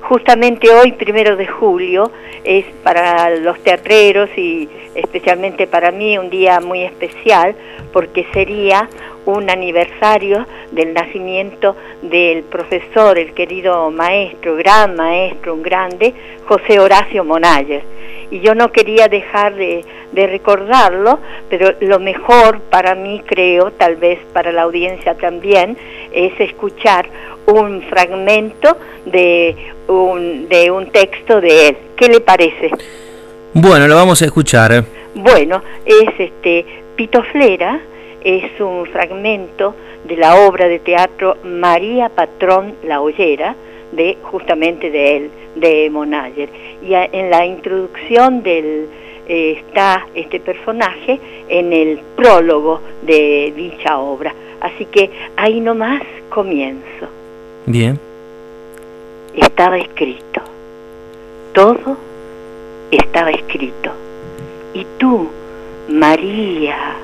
justamente hoy, 1 de julio, es para los teatreros y especialmente para mí un día muy especial, porque sería un aniversario del nacimiento del profesor, el querido maestro, gran maestro, un grande, José Horacio Monaller. Y yo no quería dejar de recordarlo, pero lo mejor para mí, creo, tal vez para la audiencia también, es escuchar un fragmento de un texto de él. ¿Qué le parece? Bueno, lo vamos a escuchar. Bueno, es Pitoflera, es un fragmento de la obra de teatro María Patrón la Ollera, justamente de él, de Monaller. Y en la introducción está este personaje en el prólogo de dicha obra. Así que ahí nomás comienzo. Bien. Estaba escrito, todo estaba escrito. Y tú, María,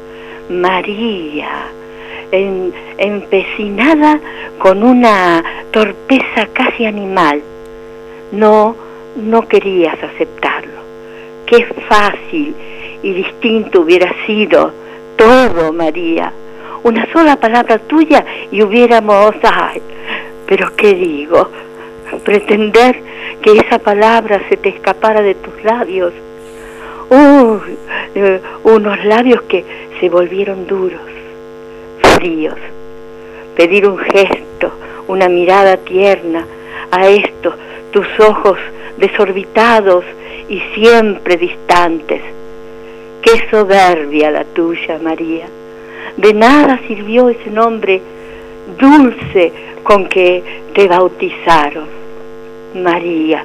empecinada con una torpeza casi animal, no querías aceptarlo. Qué fácil y distinto hubiera sido todo, María. Una sola palabra tuya y hubiéramos... Ay, pero ¿qué digo? Pretender que esa palabra se te escapara de tus labios. Unos labios que se volvieron duros, fríos. Pedir un gesto, una mirada tierna a estos, tus ojos desorbitados y siempre distantes. Qué soberbia la tuya, María. De nada sirvió ese nombre dulce con que te bautizaron, María.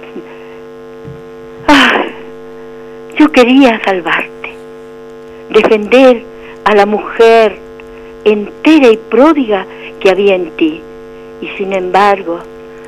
Yo quería salvarte, defender a la mujer entera y pródiga que había en ti. Y sin embargo,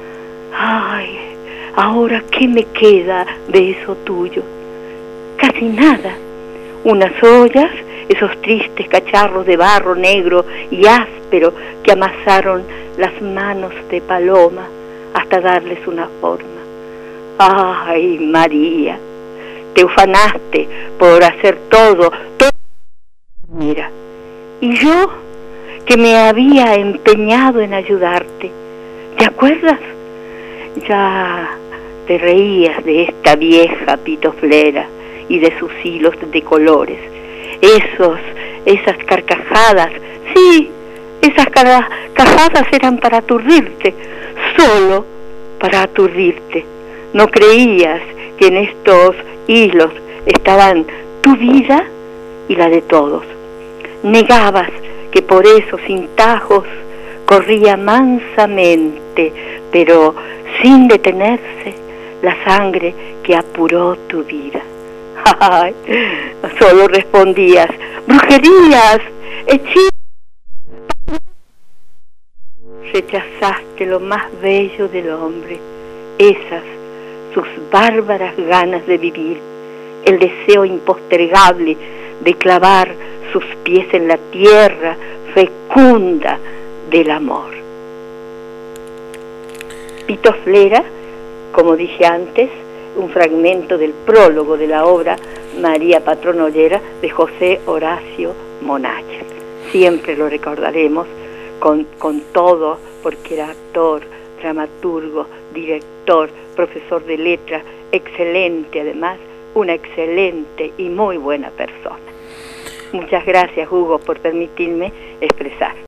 ahora ¿qué me queda de eso tuyo? Casi nada. Unas ollas, esos tristes cacharros de barro negro y áspero que amasaron las manos de Paloma hasta darles una forma. ¡Ay, María! Te ufanaste por hacer todo. Mira, y yo que me había empeñado en ayudarte, ¿te acuerdas? Ya te reías de esta vieja pitoflera y de sus hilos de colores. Esas carcajadas, sí, esas carcajadas eran para aturdirte, solo para aturdirte. No creías que en estos hilos estaban tu vida y la de todos. Negabas que por esos cintajos corría mansamente, pero sin detenerse, la sangre que apuró tu vida. Ay, solo respondías: brujerías, hechizos. Rechazaste lo más bello del hombre, sus bárbaras ganas de vivir, el deseo impostergable de clavar sus pies en la tierra fecunda del amor. Pitoflera, como dije antes, un fragmento del prólogo de la obra María Patrón Ollera de José Horacio Monaller. Siempre lo recordaremos con todo, porque era actor, dramaturgo, director, profesor de letras, excelente además, una excelente y muy buena persona. Muchas gracias, Hugo, por permitirme expresar.